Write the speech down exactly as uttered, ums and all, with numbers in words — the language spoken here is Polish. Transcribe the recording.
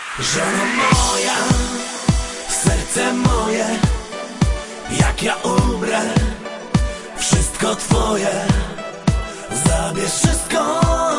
Żono moja, serce moje, jak ja umrę, wszystko twoje. Zabierz wszystko